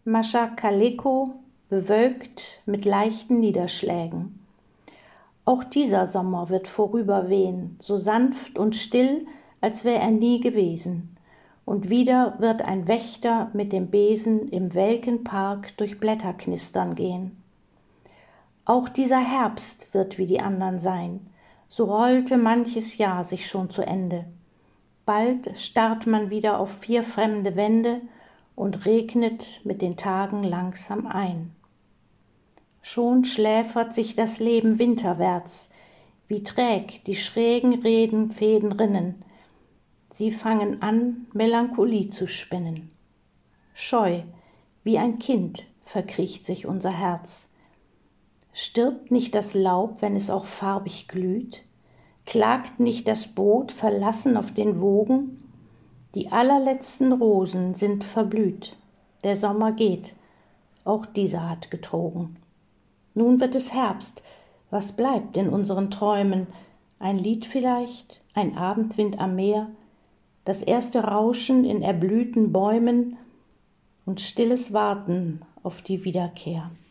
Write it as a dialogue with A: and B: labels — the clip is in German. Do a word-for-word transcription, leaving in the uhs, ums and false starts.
A: Maschkaleko, bewölkt mit leichten Niederschlägen. Auch dieser Sommer wird vorüberwehen, so sanft und still, als wär er nie gewesen. Und wieder wird ein Wächter mit dem Besen im welken Park durch Blätter knistern gehen. Auch dieser Herbst wird wie die andern sein, so rollte manches Jahr sich schon zu Ende. Bald starrt man wieder auf vier fremde Wände und regnet mit den Tagen langsam ein. Schon schläfert sich das Leben winterwärts, wie träg die schrägen Redenfäden rinnen. Sie fangen an, Melancholie zu spinnen. Scheu, wie ein Kind, verkriecht sich unser Herz. Stirbt nicht das Laub, wenn es auch farbig glüht? Klagt nicht das Boot verlassen auf den Wogen? Die allerletzten Rosen sind verblüht. Der Sommer geht, auch dieser hat getrogen. Nun wird es Herbst, was bleibt in unseren Träumen? Ein Lied vielleicht, ein Abendwind am Meer, das erste Rauschen in erblühten Bäumen und stilles Warten auf die Wiederkehr.